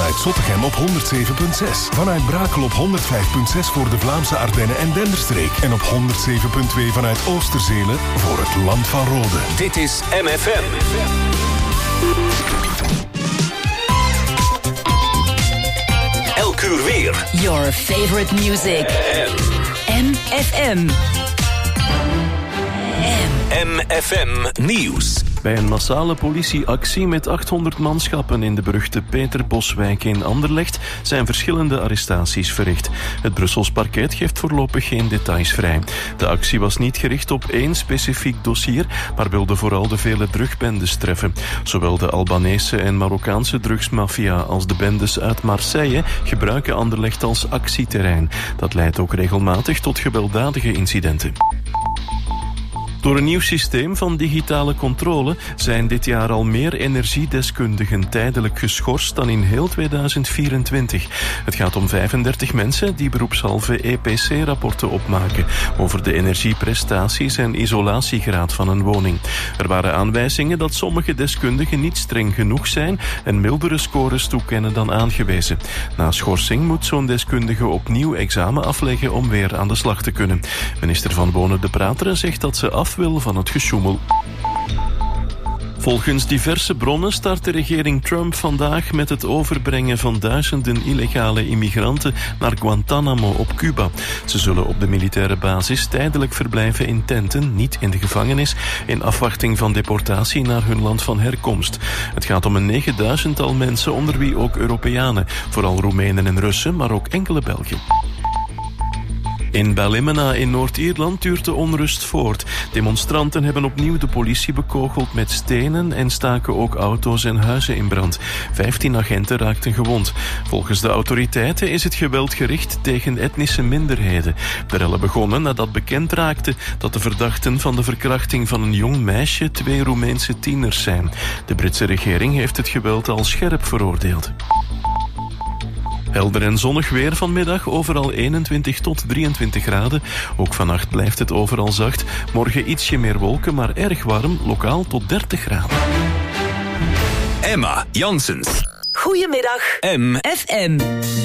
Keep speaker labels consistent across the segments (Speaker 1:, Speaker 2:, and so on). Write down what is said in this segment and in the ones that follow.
Speaker 1: vanuit Zottegem op 107.6. Vanuit Brakel op 105.6 voor de Vlaamse Ardennen en Denderstreek. En op 107.2 vanuit Oosterzele voor het Land van Rode.
Speaker 2: Dit is MFM. Elk uur weer.
Speaker 3: Your favorite music. MFM.
Speaker 2: MFM Nieuws.
Speaker 4: Bij een massale politieactie met 800 manschappen in de beruchte Peterboswijk in Anderlecht zijn verschillende arrestaties verricht. Het Brussels parket geeft voorlopig geen details vrij. De actie was niet gericht op één specifiek dossier, maar wilde vooral de vele drugbendes treffen. Zowel de Albanese en Marokkaanse drugsmafia als de bendes uit Marseille gebruiken Anderlecht als actieterrein. Dat leidt ook regelmatig tot gewelddadige incidenten. Door een nieuw systeem van digitale controle zijn dit jaar al meer energiedeskundigen tijdelijk geschorst dan in heel 2024. Het gaat om 35 mensen die beroepshalve EPC-rapporten opmaken over de energieprestaties en isolatiegraad van een woning. Er waren aanwijzingen dat sommige deskundigen niet streng genoeg zijn en mildere scores toekennen dan aangewezen. Na schorsing moet zo'n deskundige opnieuw examen afleggen om weer aan de slag te kunnen. Minister Van Bonen de Prateren zegt dat ze af wil van het gesjoemel. Volgens diverse bronnen start de regering Trump vandaag met het overbrengen van duizenden illegale immigranten naar Guantanamo op Cuba. Ze zullen op de militaire basis tijdelijk verblijven in tenten, niet in de gevangenis, in afwachting van deportatie naar hun land van herkomst. Het gaat om een 9000-tal mensen, onder wie ook Europeanen, vooral Roemenen en Russen, maar ook enkele Belgen. In Ballymena in Noord-Ierland duurt de onrust voort. Demonstranten hebben opnieuw de politie bekogeld met stenen en staken ook auto's en huizen in brand. 15 agenten raakten gewond. Volgens de autoriteiten is het geweld gericht tegen etnische minderheden. De rellen begonnen nadat bekend raakte dat de verdachten van de verkrachting van een jong meisje 2 Roemeense tieners zijn. De Britse regering heeft het geweld al scherp veroordeeld. Helder en zonnig weer vanmiddag, overal 21 tot 23 graden. Ook vannacht blijft het overal zacht. Morgen ietsje meer wolken, maar erg warm, lokaal tot 30 graden.
Speaker 2: Emma Janssens.
Speaker 3: Goedemiddag.
Speaker 2: MFM.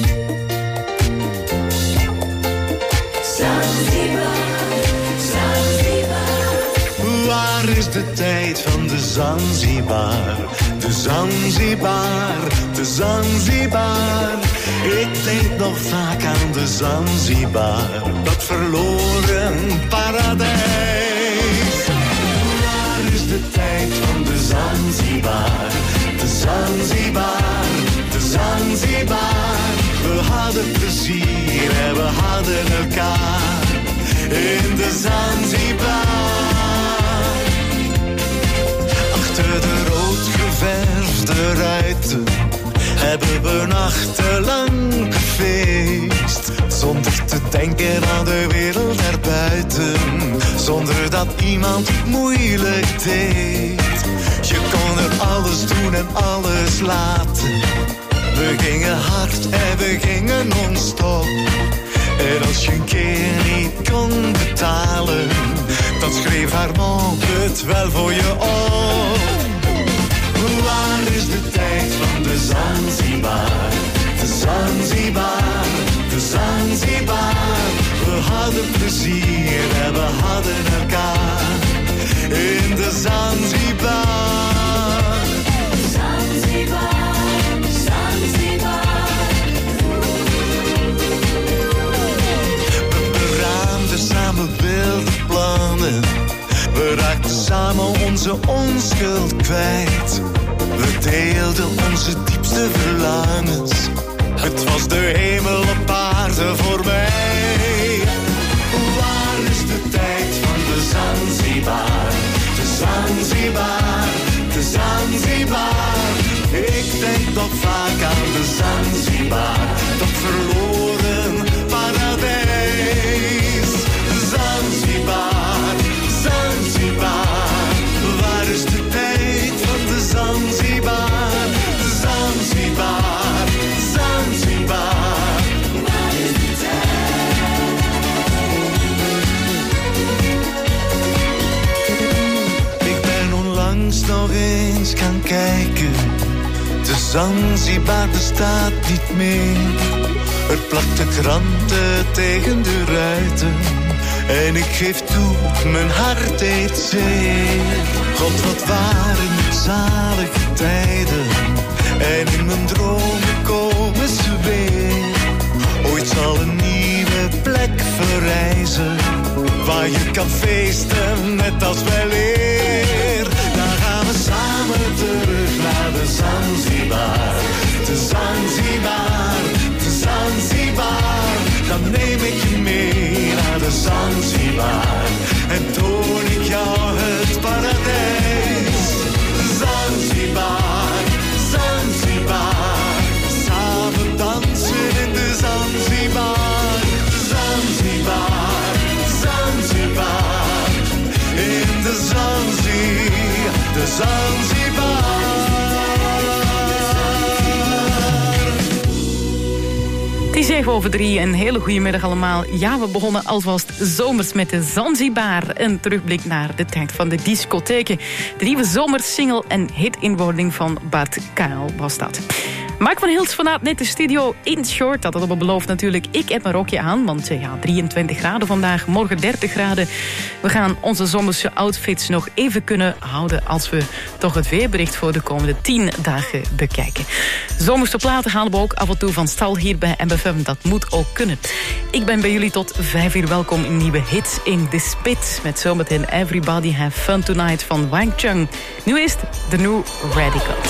Speaker 5: Waar is de tijd van de Zanzibar? De Zanzibar, de Zanzibar. Ik denk nog vaak aan de Zanzibar, dat verloren paradijs. Waar is de tijd van de Zanzibar? De Zanzibar, de Zanzibar. We hadden plezier en we hadden elkaar in de Zanzibar. Achter de rood geverfde ruiten hebben we nachtenlang gefeest. Zonder te denken aan de wereld erbuiten. Zonder dat iemand moeilijk deed. Je kon er alles doen en alles laten. We gingen hard en we gingen non-stop. En als je een keer niet kon betalen, dan schreef Armand het wel voor je op. Waar is de tijd van de Zanzibar? De Zanzibar, de Zanzibar. We hadden plezier en we hadden elkaar in de Zanzibar. Zanzibar, Zanzibar. We beraamden samen wilde plannen. We raakten samen onze onschuld kwijt. We deelden onze diepste verlangens. Het was de hemel op aarde voor mij. Waar is de tijd van de Zanzibar? De Zanzibar, de Zanzibar. Ik denk nog vaak aan de Zanzibar, dat verloren paradijs. Zanzibar, Zanzibar. Waar is de tijd van de Zanzibar? Zanzibar, Zanzibar. Waar is de tijd? Ik ben onlangs nog eens gaan kijken. De Zanzibar bestaat niet meer. Er plakten kranten tegen de ruiten. En ik geef toe, mijn hart deed zeer. God, wat waren het zalige tijden. En in mijn dromen komen ze weer. Ooit zal een nieuwe plek verrijzen. Waar je kan feesten, net als wel eer. Dan gaan we samen terug naar de Zanzibar. De Zanzibar, de Zanzibar. Dan neem ik je mee naar de Zanzibar. En toon ik jou het paradijs. Zanzibar, Zanzibar. Samen dansen in de Zanzibar. Zanzibar, Zanzibar. In de Zanzibar, de Zanzibar.
Speaker 6: Het is 2:07, een hele goede middag allemaal. Ja, we begonnen alvast zomers met de Zanzibar. Een terugblik naar de tijd van de discotheken. De nieuwe zomersingle en hit-inwording van Bart Kuil was dat. Mark van Hils vanuit net de studio in short. Dat hadden we beloofd natuurlijk. Ik heb mijn rokje aan, want 23 graden vandaag, morgen 30 graden. We gaan onze zomerse outfits nog even kunnen houden als we toch het weerbericht voor de komende 10 dagen bekijken. Zomerse platen halen we ook af en toe van stal hier bij MFM. Dat moet ook kunnen. Ik ben bij jullie tot 5 uur welkom in nieuwe hits in The Spit. Met zometeen Everybody Have Fun Tonight van Wang Chung. Nu is het de New Radicals.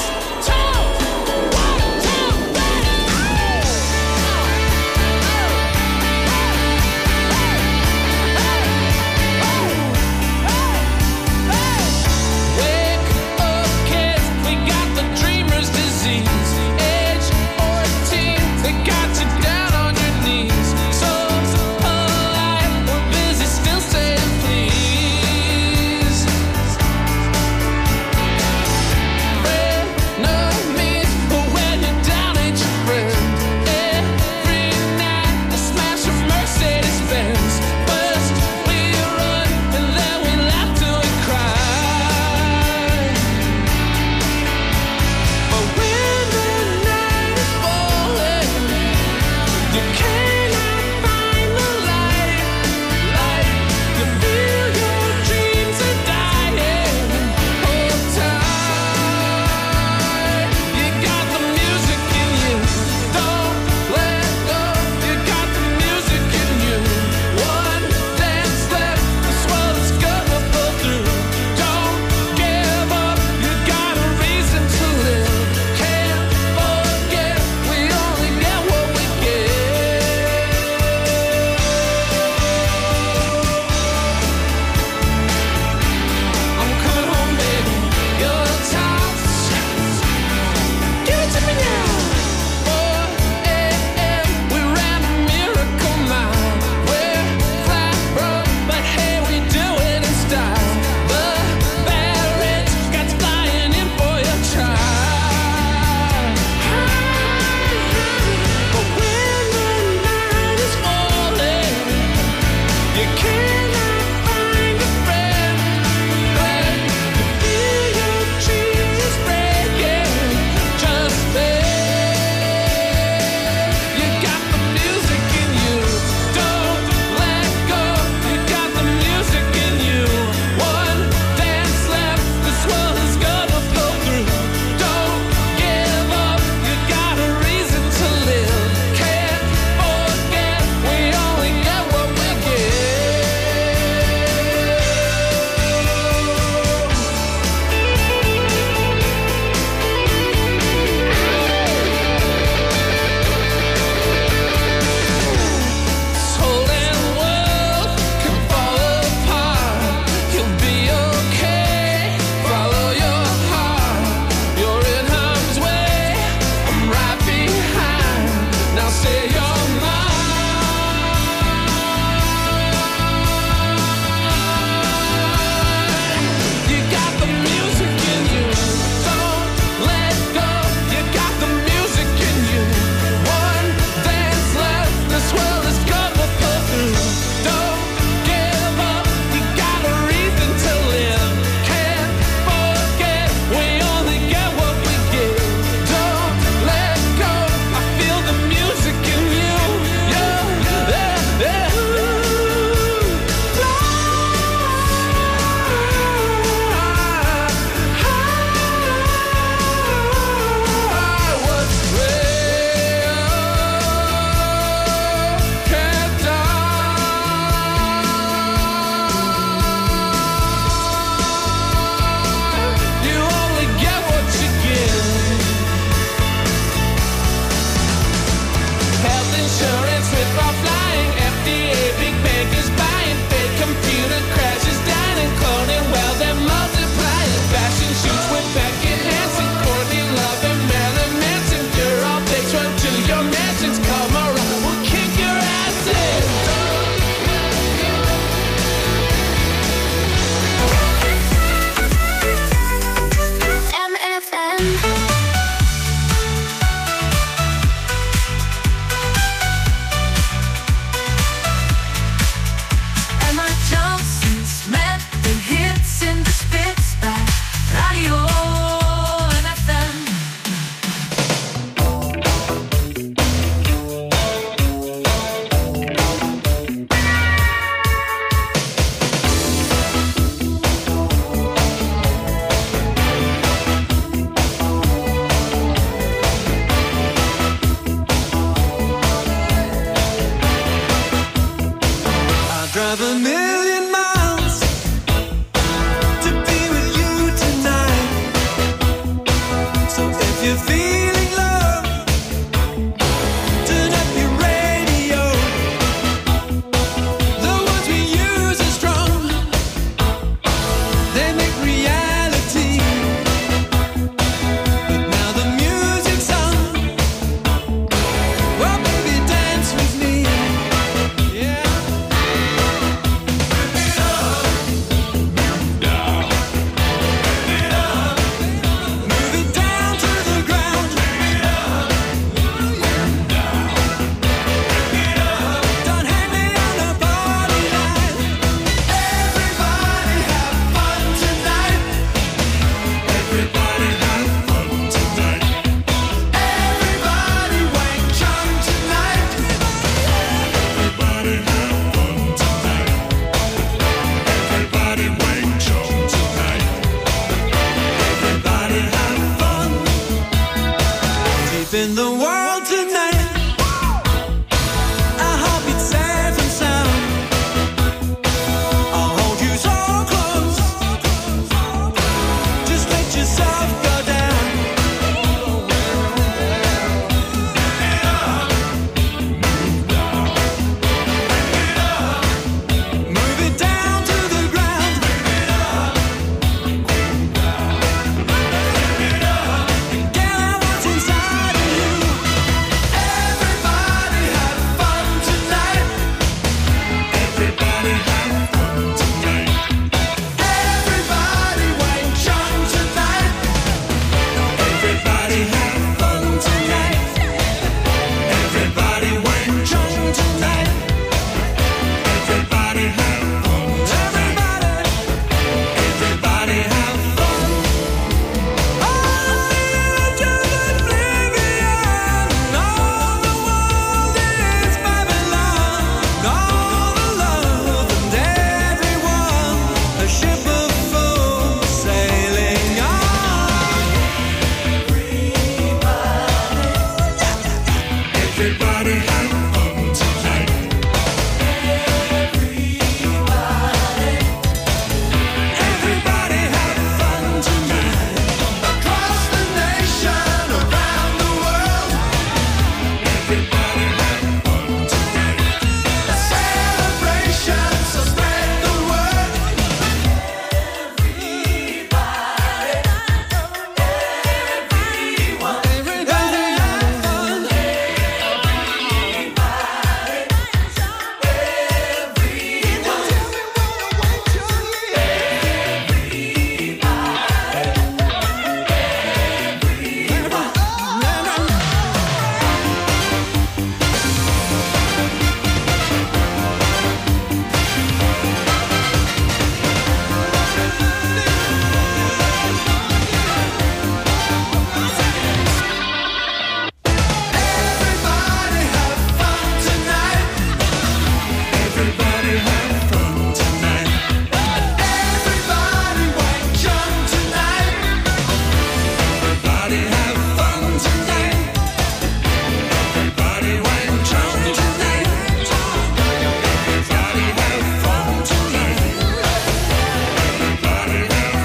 Speaker 5: drive a million miles to be with you tonight. So if you're feeling love, turn up your radio. The words we use are strong, they make reality. But now the music's on, well baby dance with me. Yeah. Move it down to the ground. Don't hang me on the party line. Everybody have fun tonight. Everybody have fun tonight. Everybody wake John tonight. Everybody have fun tonight. Everybody wake John tonight. Everybody have fun. Deep in the world tonight. I hope it's safe and sound. I'll hold you so close. Just let yourself go down. Move it down to the ground. And get out what's inside of you. Everybody have fun tonight. Everybody have fun tonight. Everybody wake John tonight. Everybody have fun tonight. Everybody wake John tonight. Everybody have fun. Everybody have fun. Oh, just oblivion. All the world is Babylon. All the love and everyone. A ship of fools sailing on. Everybody have fun tonight. Everybody have fun tonight. Across the nation, around the world. Everybody have fun tonight. A celebration, so spread the word. Everybody have fun. Everybody have fun tonight. Everybody have fun tonight. Everybody wake John tonight. Everybody have fun tonight. Everybody wake John tonight. Everybody have fun tonight. Everybody have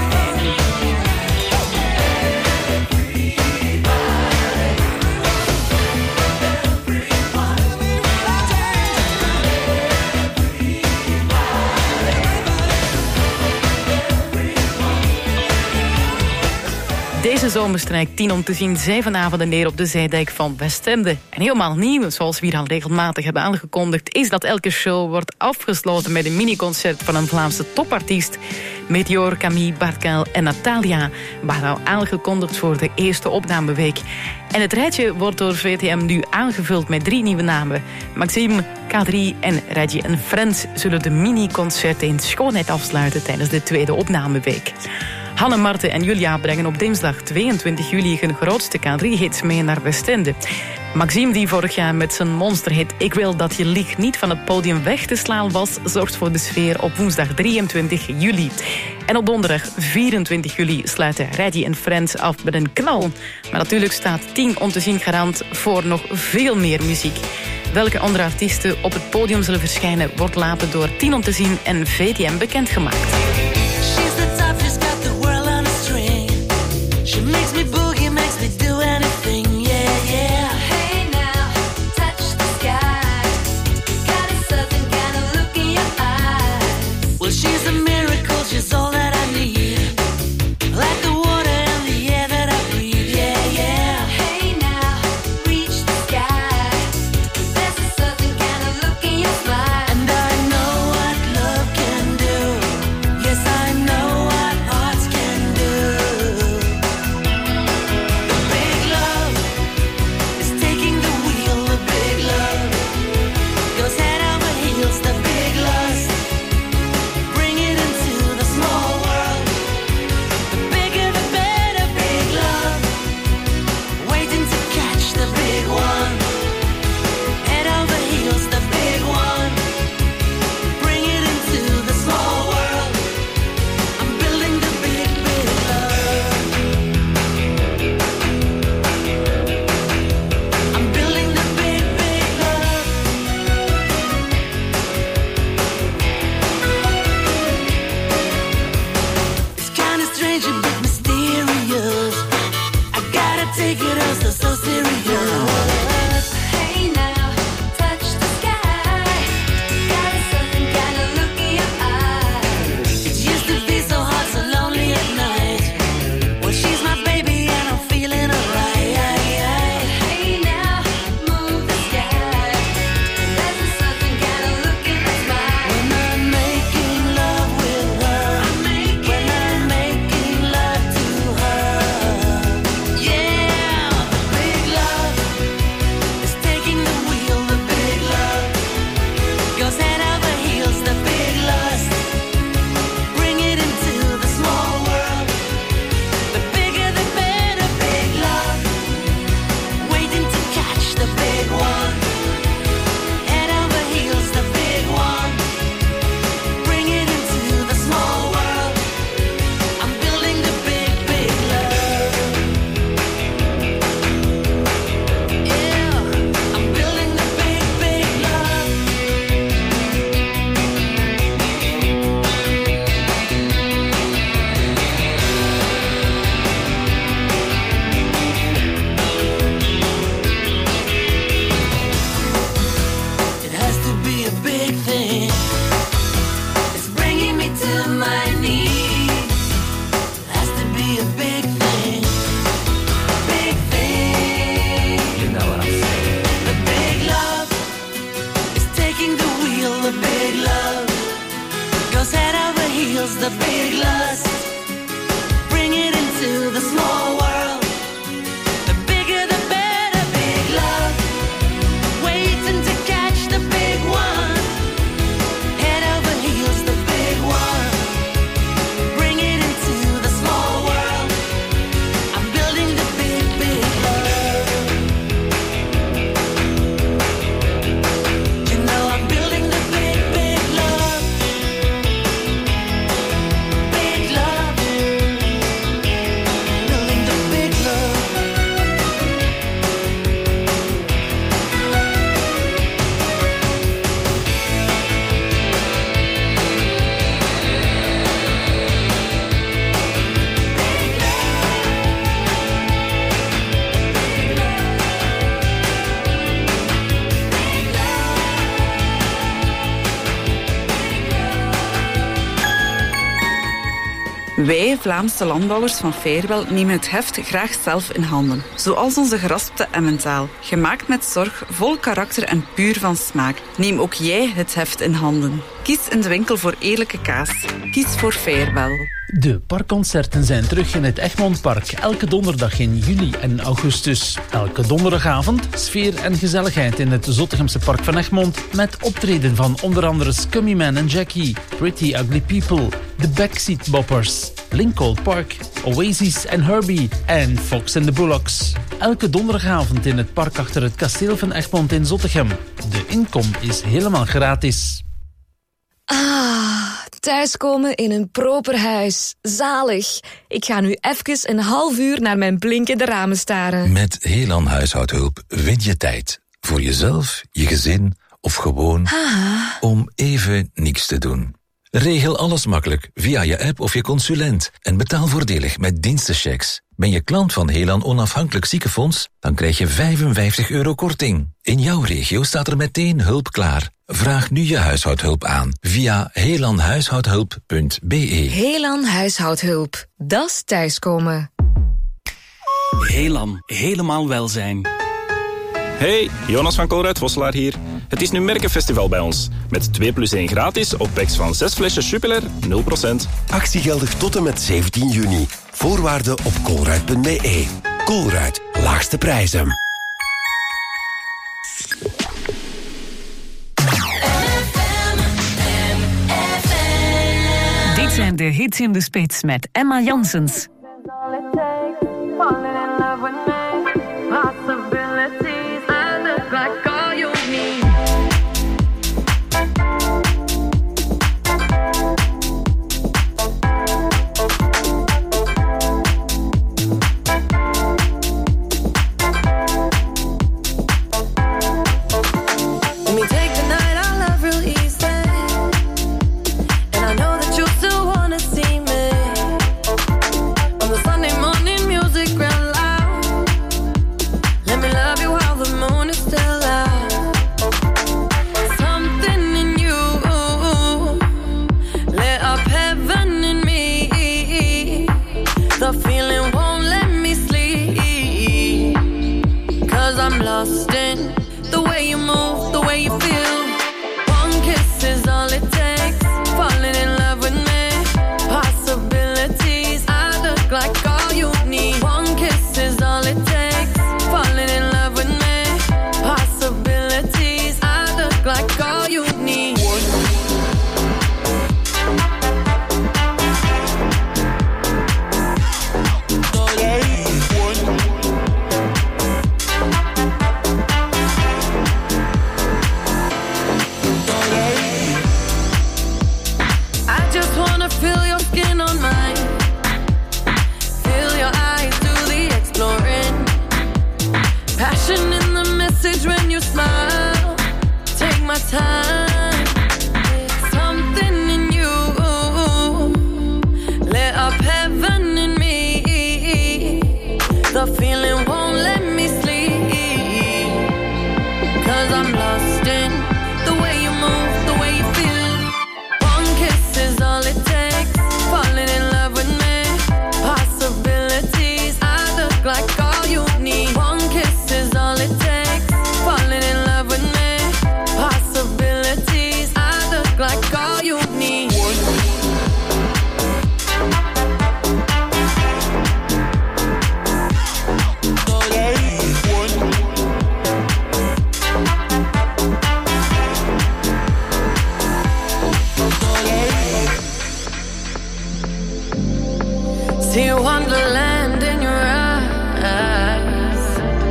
Speaker 6: Deze zomer strijkt 10 om te zien zij vanavond neer op de Zijdijk van Westende. En helemaal nieuw, zoals we hier al regelmatig hebben aangekondigd, is dat elke show wordt afgesloten met een miniconcert van een Vlaamse topartiest. Meteor, Camille, Bartkel en Natalia waren al aangekondigd voor de eerste opnameweek. En het rijtje wordt door VTM nu aangevuld met 3 nieuwe namen. Maxime, K3 en Reggie en Friends zullen de miniconcerten in schoonheid afsluiten tijdens de tweede opnameweek. Hanne, Marten en Julia brengen op dinsdag 22 juli hun grootste K3-hits mee naar Westende. Maxime, die vorig jaar met zijn monsterhit Ik wil dat je liegt niet van het podium weg te slaan was, zorgt voor de sfeer op woensdag 23 juli. En op donderdag 24 juli sluiten Reggie en Friends af met een knal. Maar natuurlijk staat 10 om te zien garant voor nog veel meer muziek. Welke andere artiesten op het podium zullen verschijnen wordt later door Tinon te zien en VTM bekendgemaakt.
Speaker 7: She's the type who's got the world on a string. She makes me boogie, makes me do anything, yeah, yeah.
Speaker 8: Hey now, touch the sky. Got a certain kind of look in your eyes.
Speaker 7: Well, she's a miracle, she's all that I need. Like the water and the air that I breathe, yeah, yeah.
Speaker 8: Hey now, reach the sky. There's a certain kind of look in your smile.
Speaker 7: And I know what love can do. Yes, I know what hearts can do. The big love is taking the wheel. The big love goes head over heels. The big lust, bring it into the small world. The bigger the better. Big love, waiting to catch the big one. Head over heels. The big one, bring it into the small world. I'm building the big, big love. I'm building the big, big love. It's kinda strange, a bit mysterious. I gotta take it as the so serious.
Speaker 8: Hey now, touch the sky. Got a certain kind of look in your eyes.
Speaker 7: It used to be so hot, so lonely at night. Well, she's my baby and I'm feeling alright.
Speaker 8: Hey now, move the sky. There's a certain kind of look in your smile.
Speaker 7: When I'm making love with her, when I'm making love to her, yeah, the big love is taking the wheel. The big love goes head over heels. The big lust, bring it into the small world. The bigger the better. Big love, waiting to catch the big one. Head over heels. The big one, bring it into the small world. I'm building the big, big love. Yeah, I'm building the big, big love. It has to be a big thing. It's bringing me to my knees. It has to be a big thing. Big thing. You know what I'm saying. The big love is taking the wheel. The big love goes head over heels. The big lust, bring it into the small world. The bigger the better. Big love, waiting to catch the big one. Head over heels. The big one, bring it into the small world. I'm building the big, big love. You know I'm building the big, big love. Big love, building the big love.
Speaker 9: Wij, Vlaamse landbouwers van Feerwel, nemen het heft graag zelf in handen. Zoals onze geraspte Emmentaal. Gemaakt met zorg, vol karakter en puur van smaak. Neem ook jij het heft in handen. Kies in de winkel voor eerlijke kaas. Kies voor Feerwel.
Speaker 10: De parkconcerten zijn terug in het Egmondpark. Elke donderdag in juli en augustus. Elke donderdagavond sfeer en gezelligheid in het Zottegemse Park van Egmond. Met optreden van onder andere Scummy Man en Jackie, Pretty Ugly People, The Backseat Boppers, Lincoln Park, Oasis en Herbie en Fox and the Bullocks. Elke donderdagavond in het park achter het kasteel van Egmond in Zottegem. De inkom is helemaal gratis.
Speaker 11: Thuiskomen in een proper huis. Zalig. Ik ga nu even een half uur naar mijn blinkende ramen staren.
Speaker 12: Met Helan Huishoudhulp win je tijd. Voor jezelf, je gezin of gewoon om even niks te doen. Regel alles makkelijk via je app of je consulent en betaal voordelig met dienstenchecks. Ben je klant van Helan Onafhankelijk Ziekenfonds? Dan krijg je €55 korting. In jouw regio staat er meteen hulp klaar. Vraag nu je huishoudhulp aan via helanhuishoudhulp.be.
Speaker 11: Helan Huishoudhulp. Dat is thuiskomen.
Speaker 13: Helan, helemaal welzijn. Hey, Jonas van Colruyt Vosselaar hier. Het is nu Merkenfestival bij ons. Met 2+1 gratis op packs van 6 flesjes Jupiler, 0%.
Speaker 14: Actie geldig tot en met 17 juni. Voorwaarden op colruyt.be. Colruyt, laagste prijzen.
Speaker 3: Dit zijn de hits in de spits met Emma Janssens.
Speaker 15: See wonderland in your eyes.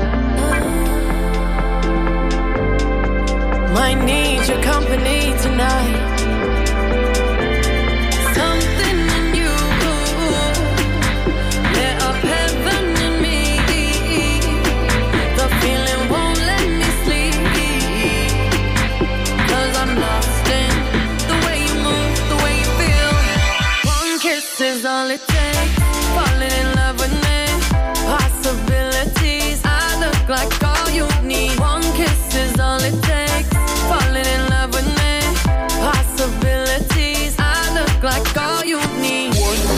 Speaker 15: Might need your company tonight. Something in you lit up heaven in me. The feeling won't let me sleep, 'cause I'm lost in the way you move, the way you feel. One kiss is all it takes. Falling in love with me. Possibilities. I look like all you need. One kiss is all it takes. Falling in love with me. Possibilities. I look like all you need.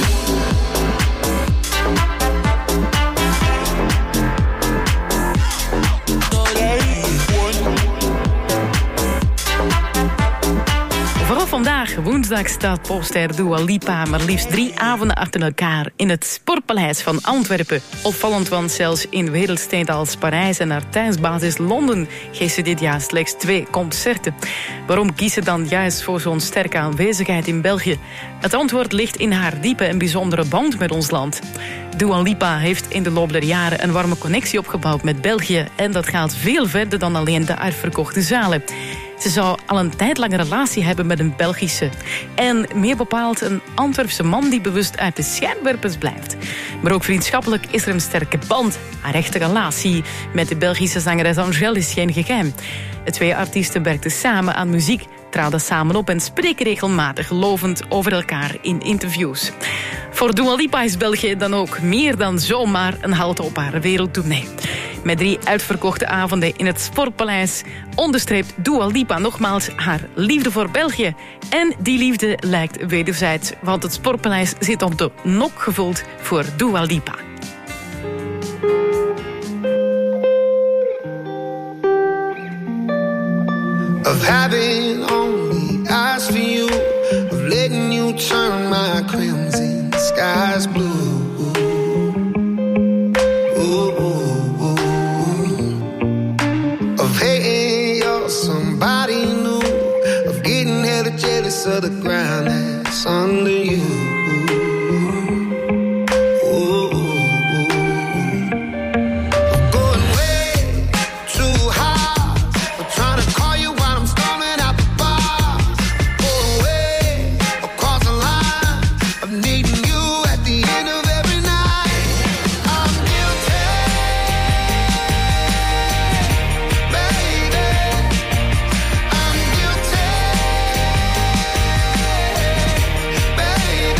Speaker 6: Vooral vandaag, woensdag, staat popster Dua Lipa maar liefst 3 avonden achter elkaar in het Sportpaleis van Antwerpen. Opvallend, want zelfs in wereldsteden als Parijs en haar thuisbasis Londen geeft ze dit jaar slechts 2 concerten. Waarom kiest ze dan juist voor zo'n sterke aanwezigheid in België? Het antwoord ligt in haar diepe en bijzondere band met ons land. Dua Lipa heeft in de loop der jaren een warme connectie opgebouwd met België en dat gaat veel verder dan alleen de uitverkochte zalen. Ze zou al een tijd lang een relatie hebben met een Belgische. En meer bepaald een Antwerpse man die bewust uit de schijnwerpers blijft. Maar ook vriendschappelijk is er een sterke band. Haar echte relatie met de Belgische zangeres Angèle is geen geheim. De twee artiesten werkten samen aan muziek, traden samen op en spreken regelmatig lovend over elkaar in interviews. Voor Dua Lipa is België dan ook meer dan zomaar een halte op haar wereldtournee. Met 3 uitverkochte avonden in het Sportpaleis onderstreept Dua Lipa nogmaals haar liefde voor België. En die liefde lijkt wederzijds, want het Sportpaleis zit op de nok gevuld voor Dua Lipa.
Speaker 16: Of having only eyes for you, of letting you turn my crimson skies blue. Of hating you're somebody new, of getting hella jealous of the ground that's under you.
Speaker 7: Baby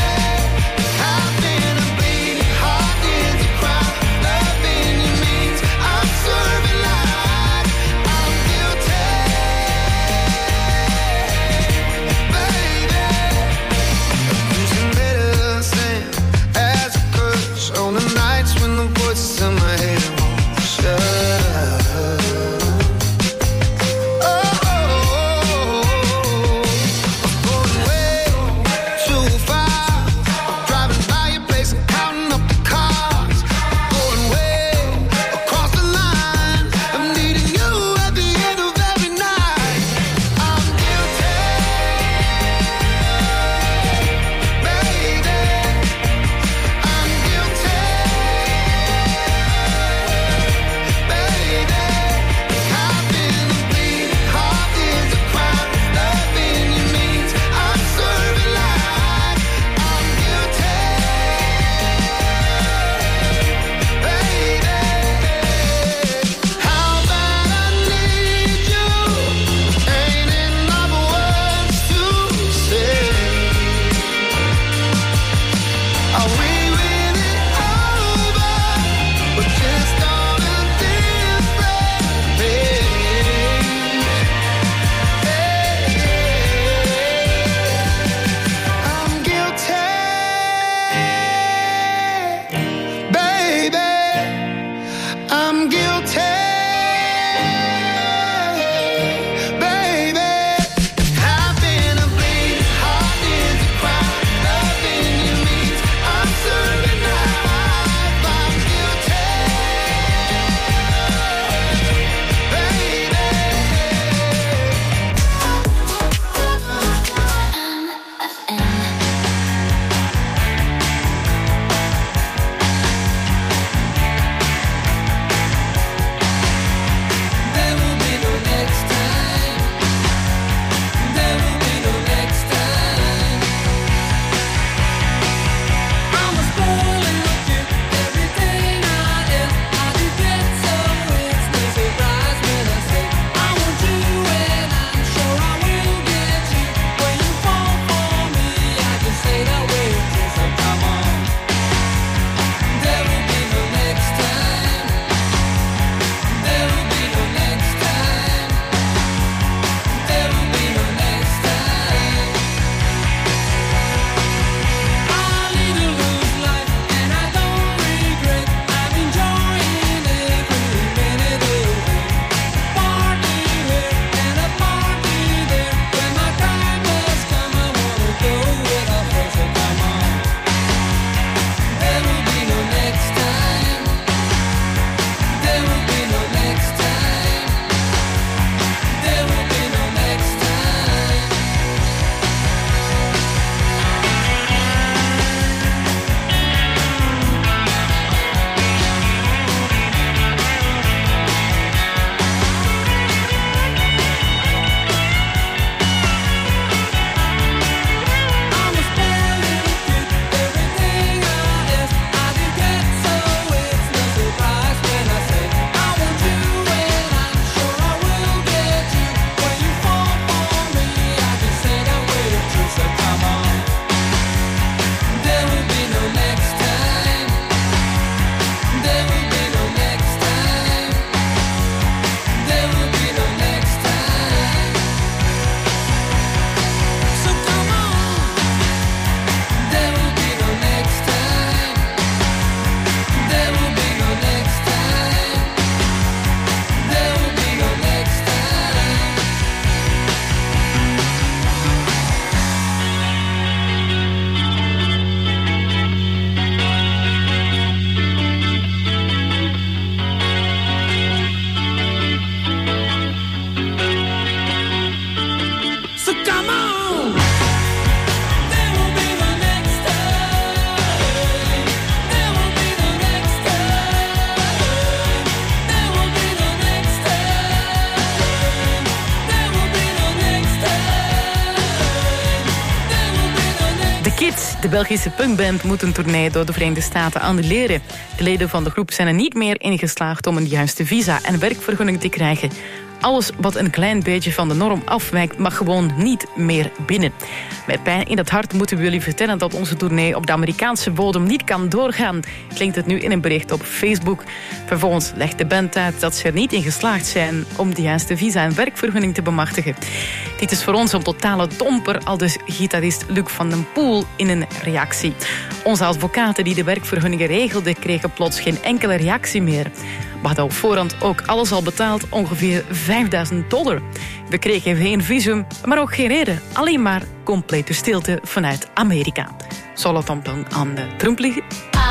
Speaker 6: De Belgische punkband moet een tournee door de Verenigde Staten annuleren. De leden van de groep zijn er niet meer in geslaagd om een juiste visa en werkvergunning te krijgen. Alles wat een klein beetje van de norm afwijkt mag gewoon niet meer binnen. Met pijn in het hart moeten we jullie vertellen dat onze tournee op de Amerikaanse bodem niet kan doorgaan, klinkt het nu in een bericht op Facebook. Vervolgens legt de band uit dat ze er niet in geslaagd zijn om de juiste visa en werkvergunning te bemachtigen. Dit is voor ons een totale domper, aldus gitarist Luc van den Poel in een reactie. Onze advocaten die de werkvergunningen regelden kregen plots geen enkele reactie meer. We hadden op voorhand ook alles al betaald, ongeveer $5.000. We kregen geen visum, maar ook geen reden. Alleen maar complete stilte vanuit Amerika. Zal het dan aan de Trump liggen?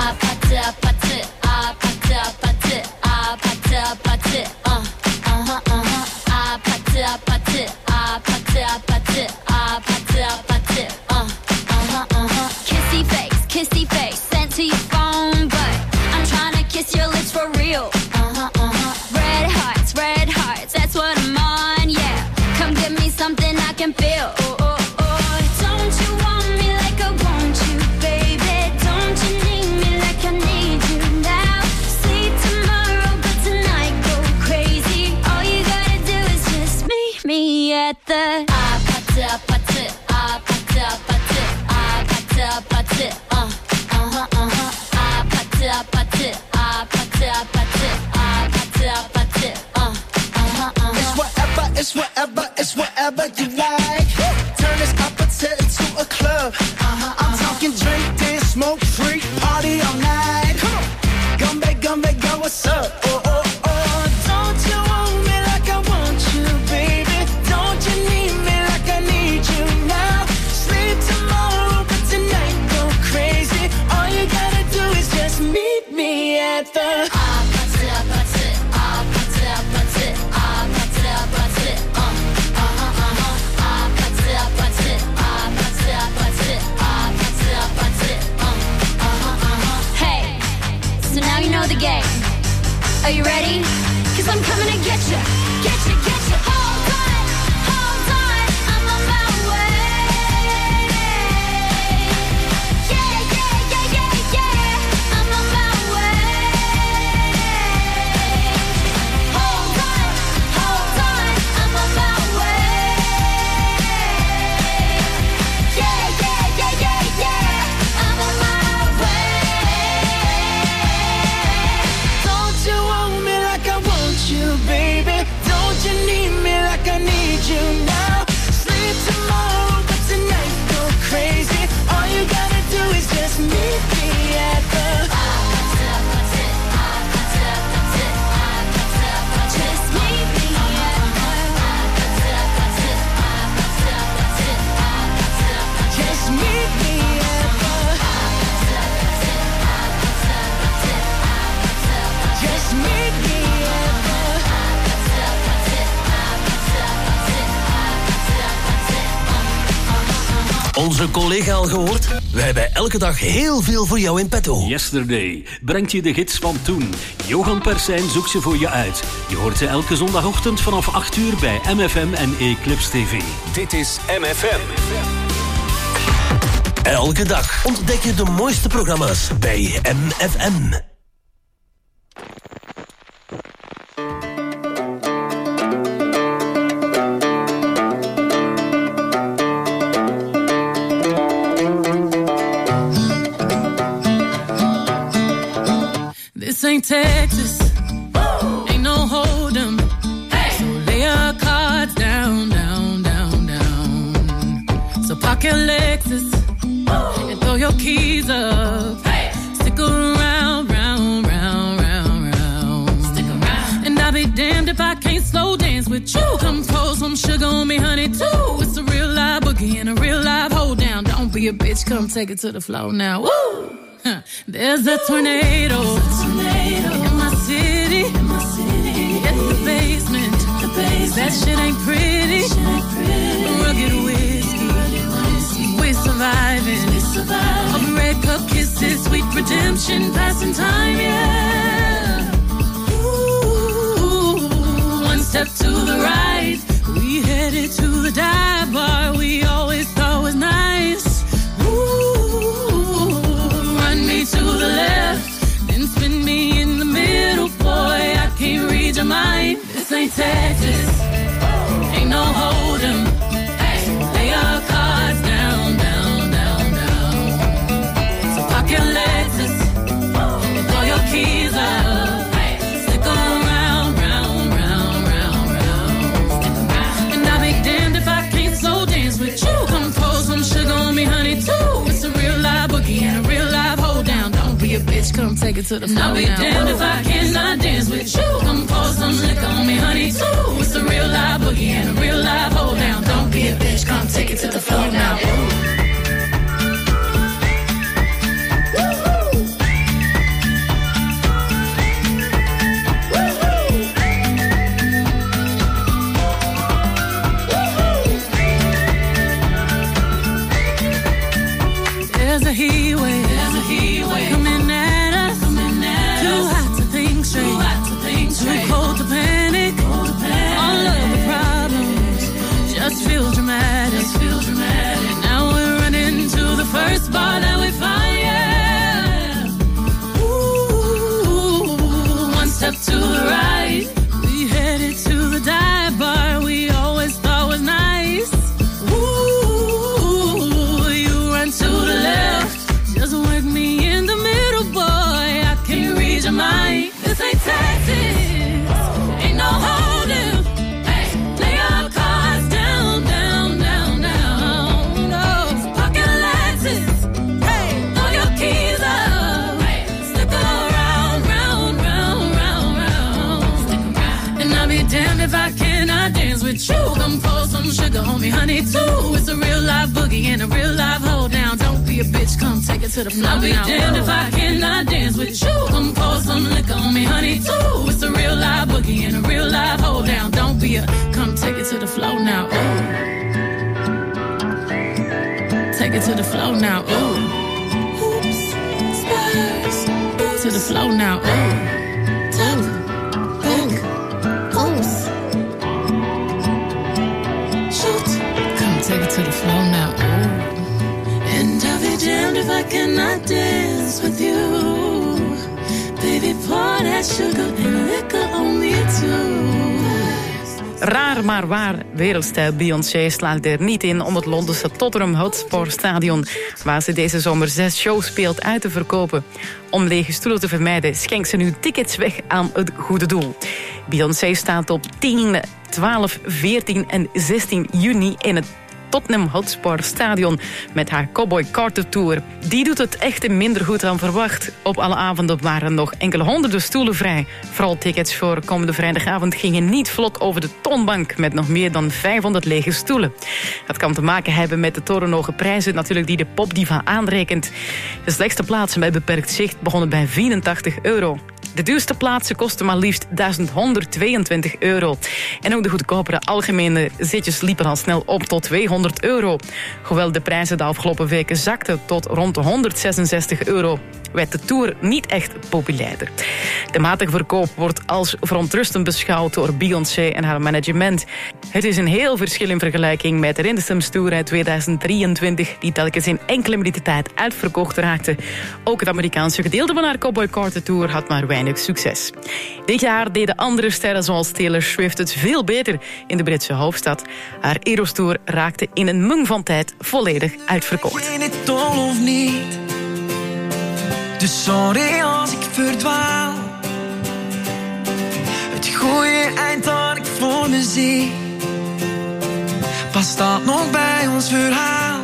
Speaker 8: Kissy face, sent to your phone, but I'm trying to kiss your lips for real. Red hearts, that's what I'm on, yeah. Come give me something I can feel. Don't you want me like I want you, baby? Don't you need me like I need you now? See tomorrow, but tonight go crazy. All you gotta do is just meet me at the
Speaker 17: It's whatever you like. Turn this opposite into a club. I'm talking drink, dance, smoke, freak, party all night. Come back, girl, what's up? Don't you want me like I want you, baby? Don't you need me like I need you now? Sleep tomorrow, but tonight go crazy. All you gotta do is just meet me at the
Speaker 8: the game. Are you ready? 'Cause I'm coming to get you. Hold on, I'm on my way. Yeah, I'm on my way. Hold on, I'm on my way. Yeah, I'm on my way.
Speaker 17: baby, don't you need me like I need you now? Sleep tomorrow, but tonight go crazy. All you gotta do is just meet me at the just meet me at just meet me at just meet me.
Speaker 14: Onze collega al gehoord? Wij hebben elke dag heel veel voor jou in petto.
Speaker 18: Yesterday brengt je de gids van toen. Johan Persijn zoekt ze voor je uit. Je hoort ze elke zondagochtend vanaf 8 uur bij MFM en Eclipse TV.
Speaker 2: Dit is MFM.
Speaker 14: Elke dag ontdek je de mooiste programma's bij MFM.
Speaker 19: This ain't Texas, ain't no hold'em. Hey. So lay your cards down, down, down, down. So park your Lexus and throw your keys up. Hey. Stick around, round, round, round, round. Stick around. And I'll be damned if I can't slow dance with you. Come pour some sugar on me, honey, too. It's a real live boogie and a real live hold down. Don't be a bitch, come take it to the floor now. Woo! There's a tornado in my city. Get the basement. That shit ain't pretty. Rugged whiskey. We're surviving. All the red cup kisses, sweet redemption, passing time, yeah. Ooh, one step to the right. We headed to the dive bar we always thought was nice. Ooh. Texas. Ain't no hold'em. Lay your cards down, down, down, down. So pack your Lexus, throw your keys up, stick around, round, round, round, round. And I'll be damned if I can't slow dance with you. Come pour some sugar on me, honey, too. It's a real live boogie and a real live hold down. Don't be a bitch, come take it to the floor. I'll be damned if I cannot dance with you. Come pour some liquor on me, honey, too. It's a real live boogie and a real live hold down. Don't be a bitch, come take it to the floor now. There's a heat wave coming at us. Too hot to think straight, too cold to panic. All of the problems just feel dramatic. Now we're running to the first bar that we find. Yeah. Ooh, one step to the right, we headed to the dive bar we always thought was nice. Ooh, you run to the left, just work me in the middle, boy. I can't read your mind. This ain't Texas, ain't no hold'em. Lay your cards down, down, down, down. No, pocket Lexus, throw your keys up, stick around, round, round, round, round. And I'll be damned if I cannot dance with you. Come pour some sugar on me, honey, too. It's a real live boogie and a real live hold down. Don't be a bitch, come take it to the floor. I'll be damned if I cannot dance with you. Come pour some liquor on me, honey, too. It's a real live boogie and a real live hold down. Don't be a, come take it to the floor now. Ooh. Take it to the floor now. Ooh. Oops, spurs. To the floor now. Ooh. Tap, back, oops. Shoot. Come take it to the floor now. Ooh. And I'll be damned if I cannot dance with you. Baby, pour that sugar and liquor on me too.
Speaker 6: Raar maar waar, wereldster Beyoncé slaagt er niet in om het Londense Tottenham Hotspur Stadion, waar ze deze zomer 6 shows speelt, uit te verkopen. Om lege stoelen te vermijden schenkt ze nu tickets weg aan het goede doel. Beyoncé staat op 10, 12, 14 en 16 juni in het Tottenham Hotspur Stadion met haar Cowboy Carter Tour. Die doet het echt minder goed dan verwacht. Op alle avonden waren nog enkele honderden stoelen vrij. Vooral tickets voor komende vrijdagavond gingen niet vlot over de toonbank met nog meer dan 500 lege stoelen. Dat kan te maken hebben met de torenhoge prijzen natuurlijk die de popdiva aanrekent. De slechtste plaatsen bij beperkt zicht begonnen bij €84. De duurste plaatsen kosten maar liefst €1122. En ook de goedkopere algemene zitjes liepen al snel op tot €200. Hoewel de prijzen de afgelopen weken zakten tot rond de €166, werd de tour niet echt populairder. De matige verkoop wordt als verontrustend beschouwd door Beyoncé en haar management. Het is een heel verschil in vergelijking met de Renaissance Tour uit 2023... die telkens in enkele minuten tijd uitverkocht raakte. Ook het Amerikaanse gedeelte van haar Cowboy Carter Tour had maar weinig succes. Dit jaar deden andere sterren zoals Taylor Swift het veel beter in de Britse hoofdstad. Haar Eras Tour raakte in een mum van tijd volledig uitverkocht.
Speaker 20: Ik weet het dol of niet, dus sorry als ik verdwaal. Het goede eind dat ik voor me zie, past dat nog bij ons verhaal?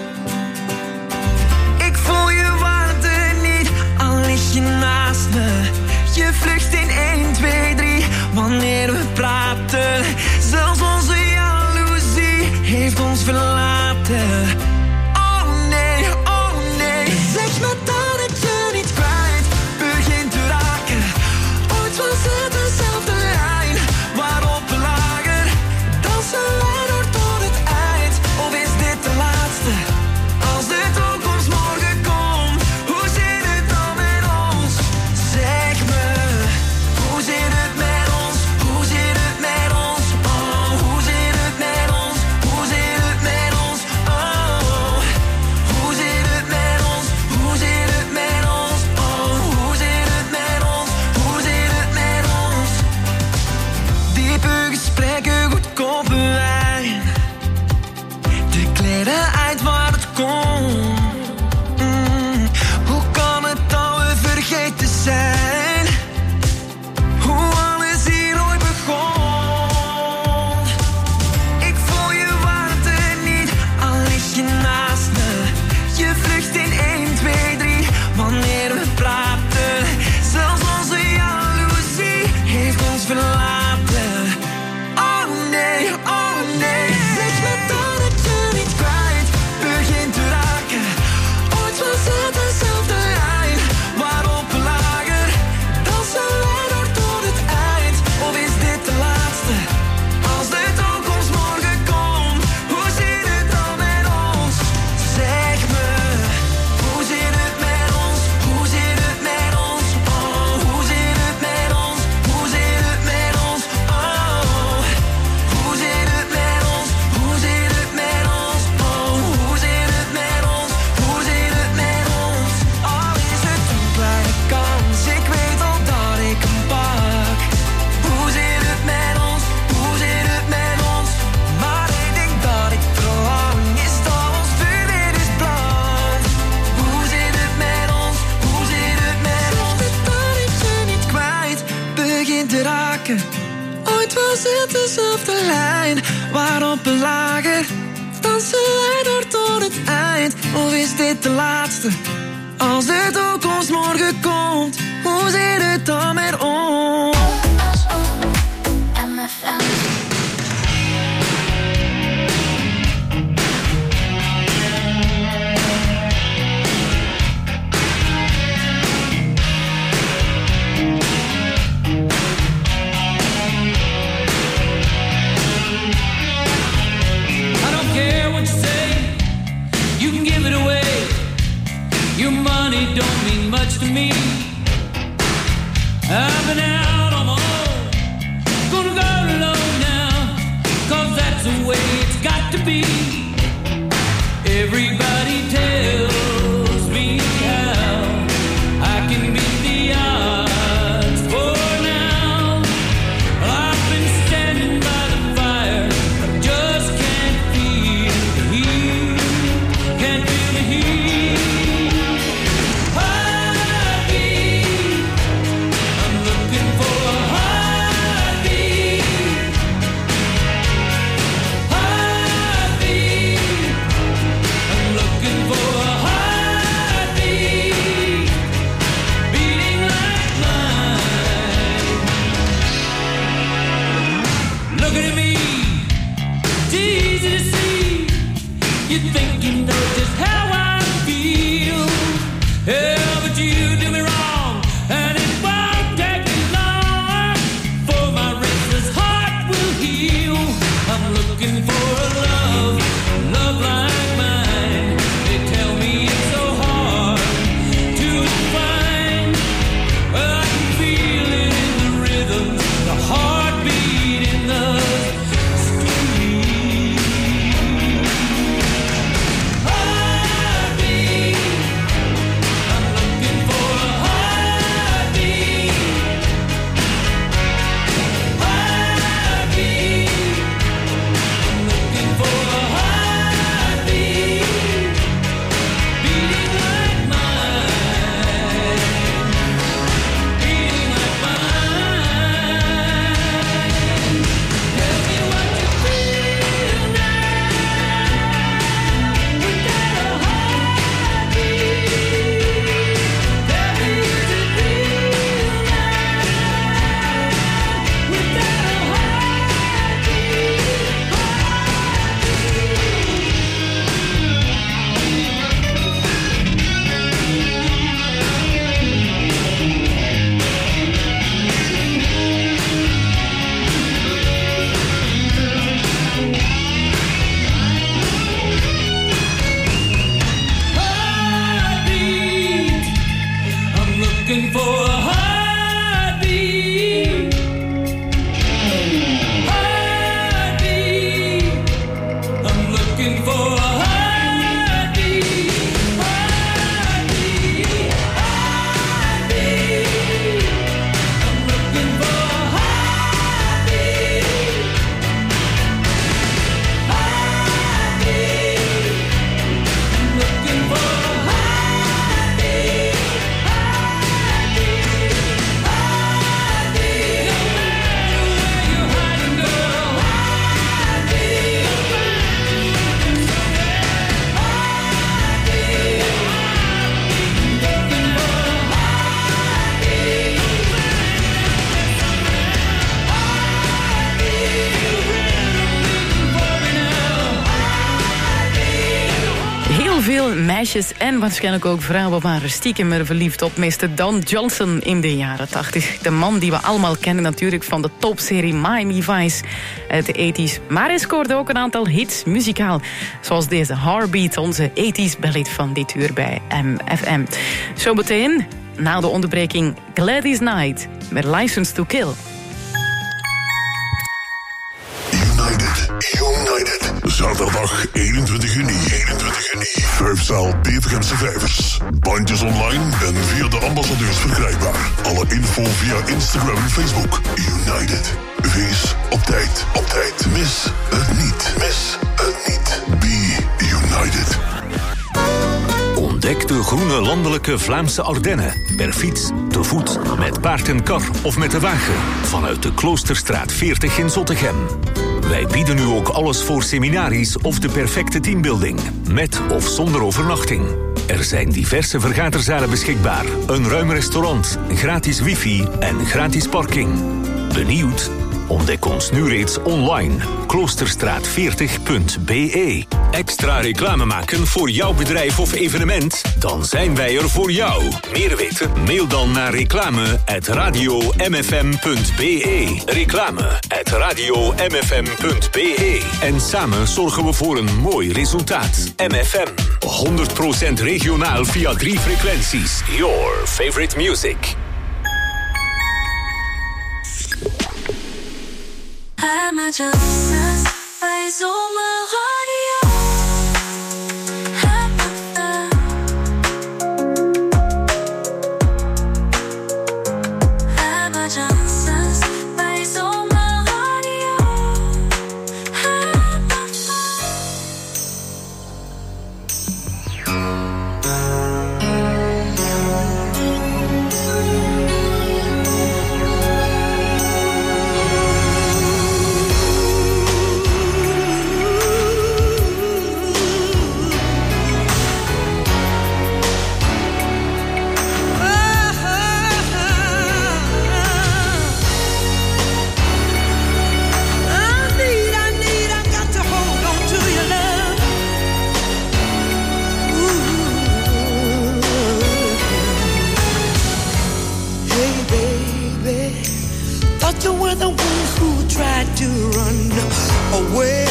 Speaker 20: Ik voel je waarde niet, al lig je naast me. Je vlucht in 1, 2, 3, wanneer we praten. Zelfs onze jaloezie heeft ons verlaten. Oh nee, zeg me dat ik je niet kwijt begint te raken. Ooit was het dezelfde lijn waarop we lagen. Dansen wij door tot het eind, of is dit de laatste? Als de toekomst morgen komt, hoe zit het dan met ons? Zeg me, hoe zit het met ons? Hoe zit het met ons? Oh, hoe zit het met ons? Hoe zit het met ons? Oh. lopen lager. Dansen wij door het eind, of is dit de laatste? Als de toekomst morgen komt, hoe zit het dan met ons?
Speaker 21: Your money don't mean much to me. I've been out on my own, gonna go alone now, 'cause that's the way it's got to be. Everybody tells me how I can beat the odds for now. I've been standing by the fire, but just can't feel the heat, can't feel the heat.
Speaker 6: Meisjes en waarschijnlijk ook vrouwen waren stiekem er verliefd op meester Don Johnson in de jaren 80. De man die we allemaal kennen natuurlijk van de topserie Miami Vice uit de 80s. Maar hij scoorde ook een aantal hits muzikaal. Zoals deze Heartbeat, onze 80s ballad van dit uur bij MFM. Zometeen, na de onderbreking, Gladys Knight met License to Kill.
Speaker 22: United. Zaterdag 21 juni. 5zaal Bevergemse Vijvers. Bandjes online en via de ambassadeurs verkrijgbaar. Alle info via Instagram en Facebook. United. Wees op tijd. Mis het niet. Be United.
Speaker 2: Ontdek de groene landelijke Vlaamse Ardennen. Per fiets, te voet, met paard en kar of met de wagen. Vanuit de Kloosterstraat 40 in Zottegem. Wij bieden u ook alles voor seminaries of de perfecte teambuilding. Met of zonder overnachting. Er zijn diverse vergaderzalen beschikbaar. Een ruim restaurant, gratis wifi en gratis parking. Benieuwd? Ontdek ons nu reeds online. Kloosterstraat40.be. Extra reclame maken voor jouw bedrijf of evenement? Dan zijn wij er voor jou. Meer weten? Mail dan naar reclame@radiomfm.be. Reclame@radiomfm.be. En samen zorgen we voor een mooi resultaat. MFM. 100% regionaal via 3 frequenties. Your favorite music.
Speaker 7: I'm just bij Zomerradio. Bij Zomerradio.
Speaker 1: You were the one who tried to run away.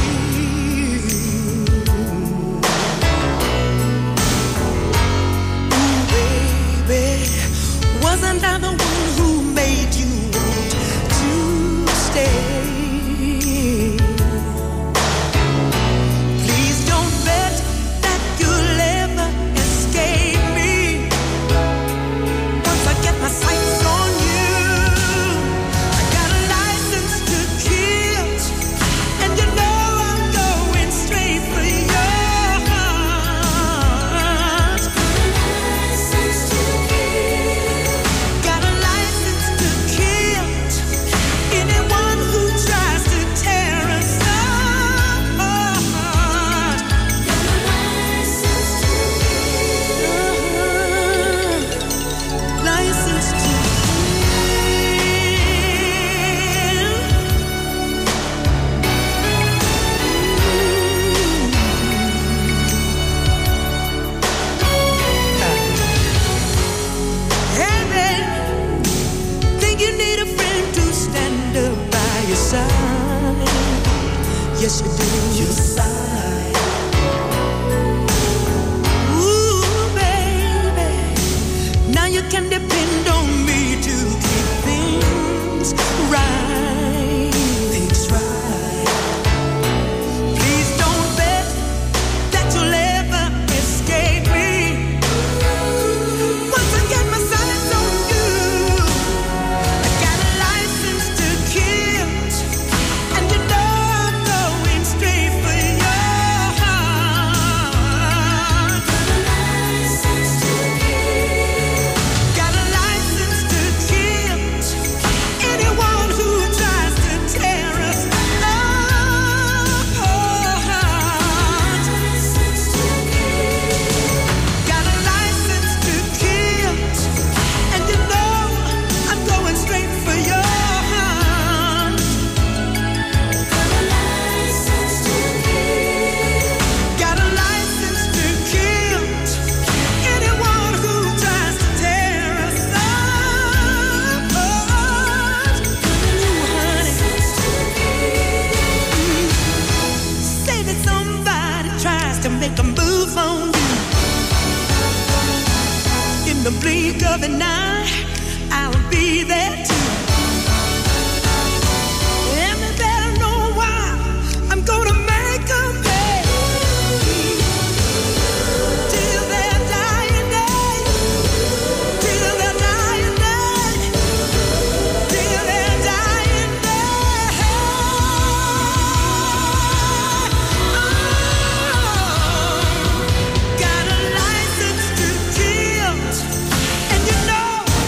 Speaker 1: Ooh, baby, wasn't I the one who made you want to stay? Please don't bet that you'll ever escape me. Once I get my sights on you, yes, you do. Your side. Ooh, baby. Now you can depend on me to keep things right. Things right. Please don't bet that you'll ever escape me. Once I get my sights on you, I got a license to kill. And you know the blink of an eye, I'll be there too. And they better know why I'm gonna make them pay. Till their dying day, till their dying day, till their dying day. Oh, got a license to kill. And you know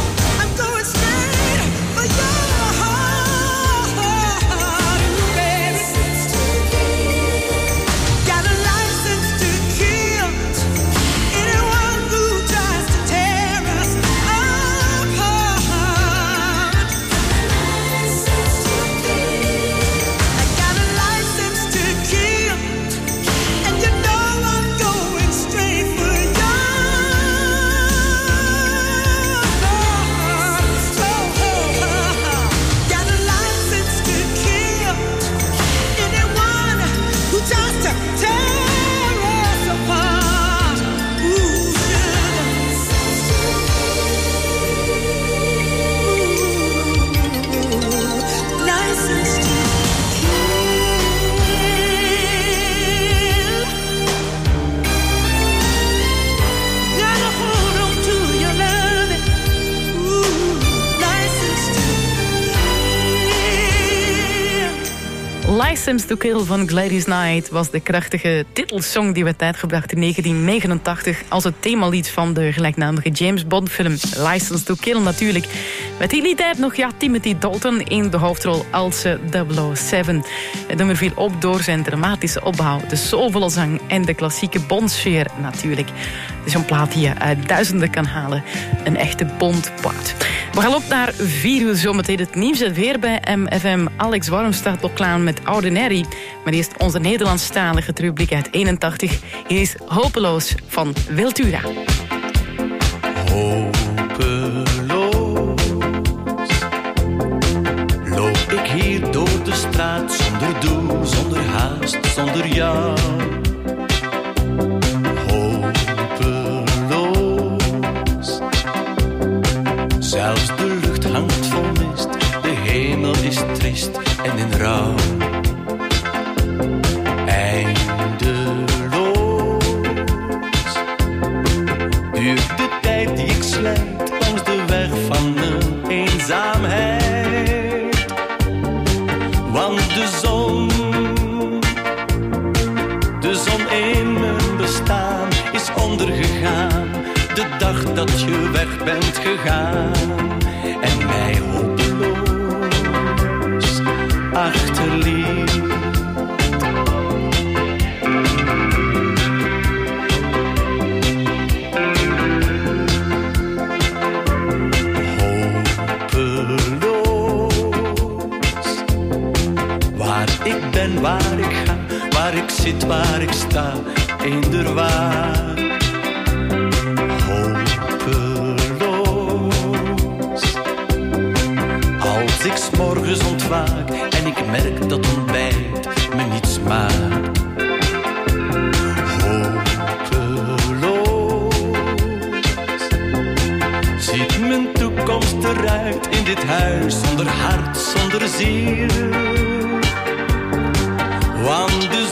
Speaker 6: License to Kill van Gladys Knight was de krachtige titelsong die werd uitgebracht in 1989 als het themalied van de gelijknamige James Bond film License to Kill natuurlijk. Met die lied uit nog Timothy Dalton in de hoofdrol als 007. Het nummer viel op door zijn dramatische opbouw, de soulvolle zang en de klassieke Bondsfeer natuurlijk. Het is een plaat die je uit duizenden kan halen. Een echte Bondplaat. We gaan op naar 4 uur zometeen het nieuws en weer bij MFM. Alex Warm staat al klaar met Ordinary. Maar eerst onze Nederlandstalige rubriek uit 81. Hier is Hopeloos van Wiltura.
Speaker 4: Hopeloos loop ik hier door de straat zonder doel, zonder haast, zonder jou. Zelfs de lucht hangt vol mist, de hemel is triest en in rouw. Eindeloos duurt de tijd die ik slijt langs de weg van mijn eenzaamheid. Want de zon in mijn bestaan is ondergegaan. De dag dat je weg bent gegaan en mij hopeloos achterliet. Hopeloos, waar ik ben, waar ik ga, waar ik zit, waar ik sta, eender waar. Als ik 's morgens ontwaak en ik merk dat ontbijt me niets maakt. Hopeloos ziet mijn toekomst eruit in dit huis zonder hart, zonder ziel. Want de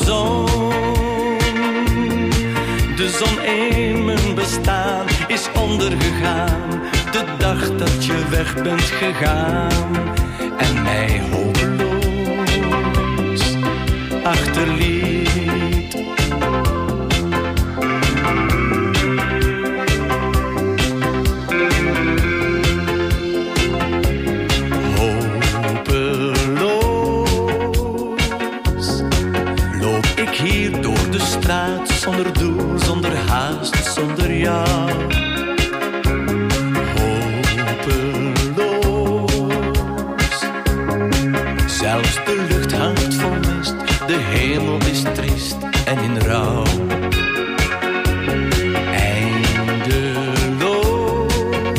Speaker 4: zon in mijn bestaan is ondergegaan. De dag dat je weg bent gegaan en mij hopeloos achterliet. Hopeloos loop ik hier door de straat zonder doel, zonder haast, zonder jou. Zelfs de lucht hangt vol mist, de hemel is triest en in rouw. Eindeloos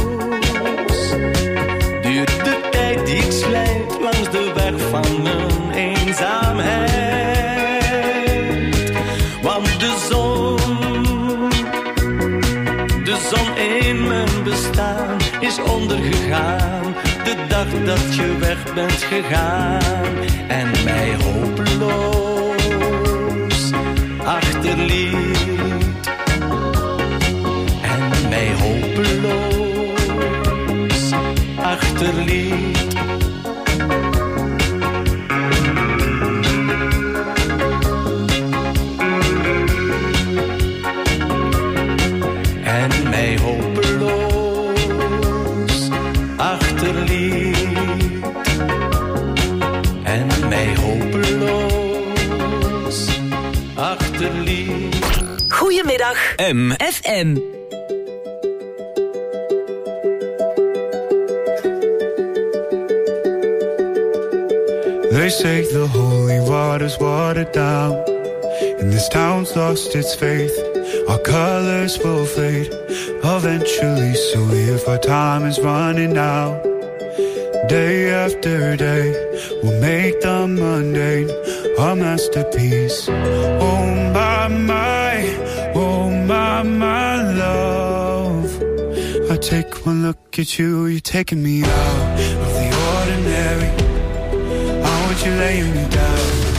Speaker 4: duurt de tijd die ik slijt langs de weg van mijn eenzaamheid. Want de zon in mijn bestaan is ondergegaan. De dag dat je weg bent gegaan en mij hopeloos achterliet. En mij hopeloos achterliet. En mij hopeloos achterliet. En mij hopeloos achterliet.
Speaker 3: Goedemiddag,
Speaker 2: MFM.
Speaker 5: They say the holy water's watered down, and this town's lost its faith. Our colors will fade eventually, so if our time is running out, day after day, we'll make the mundane a masterpiece. Oh my love, I take one look at you, you're taking me out of the ordinary. How would you lay me down?